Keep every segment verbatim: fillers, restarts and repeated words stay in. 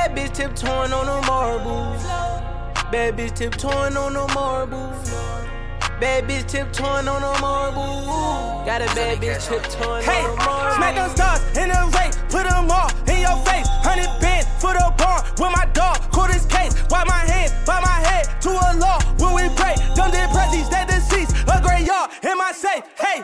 Bad bitch tiptoeing on the marble. Bad bitch tiptoeing on the marble. Bad bitch tiptoeing on the marble. Got a bad bitch tiptoeing hey, on the marble. Smack them stars in the race, put them all in your face. Hundred bands for the bar with my dog. Call this case, wipe my hands, bow my head to a law. When we pray, done dead prezzies, dead deceased, a graveyard in my safe. Hey,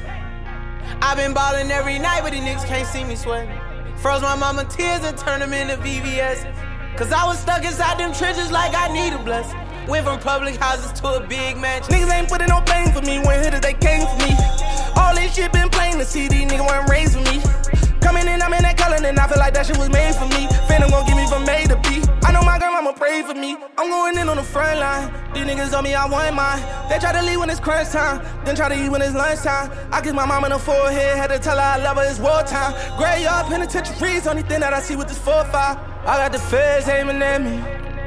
I been ballin' every night, but these niggas can't see me sweating. Froze my mama tears and turned them into V V S. Cause I was stuck inside them trenches like I need a blessing. Went from public houses to a big mansion. Niggas ain't putting no blame for me when hitters they came for me. All this shit been plain to see, these niggas weren't raised for me. Coming in, I'm in that color, and I feel like that shit was made for me. Phantom gon' give me from A to B. I know my grandmama pray for me. I'm going in on the front line. These niggas on me, I want mine. They try to leave when it's crunch time, then try to eat when it's lunchtime. I kiss my mama in the forehead, had to tell her I love her, it's wartime. Graveyard penitentiaries, only thing that I see with this four five. I got the feds aiming at me.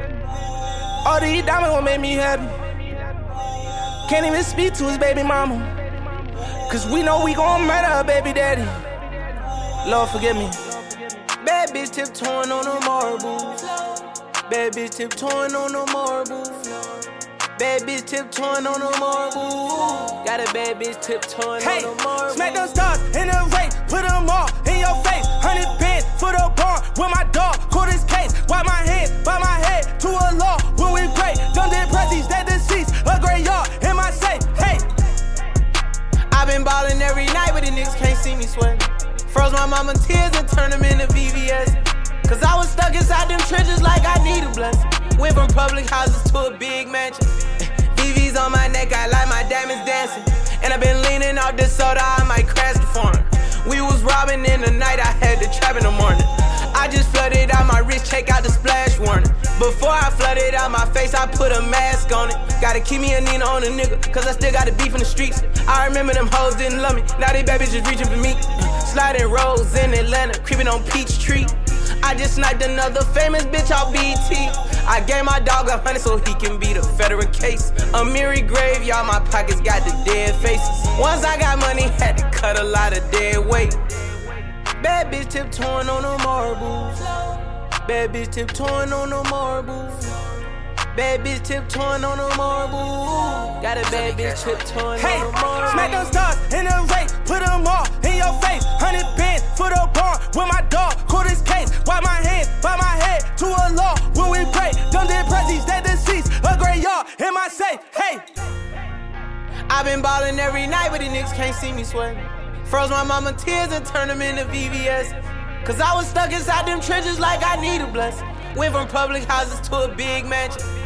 All these diamonds gon' make me happy. Can't even speak to his baby mama, cause we know we gon' murder her baby daddy. Lord forgive me. Bad bitch tiptoeing on the marble. Bad bitch tiptoeing on the marble. Bad bitch tiptoeing on the marble. Got a bad bitch tiptoeing hey, on the marble. Smack them stars in the race, put them all in your face. Hundred bands for the bar with my dog. Call this case, wipe my hands, bow my head to a law. When we pray, done dead prezzies, dead deceased, a graveyard in my safe. Hey, I been ballin' every night, but these niggas can't see me sweating. Froze my mama tears and turned them into V V S. Cause I was stuck inside them trenches like I need a blessing. Went from public houses to a big mansion. V V's on my neck, I like my diamonds dancing. And I been leaning off this soda, I might crash the foreign. We was robbing in the night, I had to trap in the morning. I just flooded out my wrist, check out the splash warning. Before I flooded out my face, I put a mask on it. Gotta keep me a Nina on a nigga, cause I still got the beef in the streets. I remember them hoes didn't love me, now they babies just reaching for me. Sliding roads in Atlanta, creeping on Peachtree. I just sniped another famous bitch off B T. I gave my dog a hundred so he can beat a federal case. A Mary grave, y'all, my pockets got the dead faces. Once I got money, had to cut a lot of dead weight. Bad bitch tiptoeing on the marble. Bad bitch tiptoeing on the marble. Bad bitch tiptoeing on the marble. Got a bad bitch tiptoeing hey, on the marble. Smack them stars in the race, put them all in your face. Hundred bands for the bar with my dog. Call this case, wipe my hands, bow my head to a law. When we pray, done dead prezzies, dead deceased, a graveyard in my safe. Hey, I been ballin' every night, but these niggas can't see me sweating. Froze my mama tears and turned them into V V S. Cause I was stuck inside them trenches like I need a blessing. Went from public houses to a big mansion.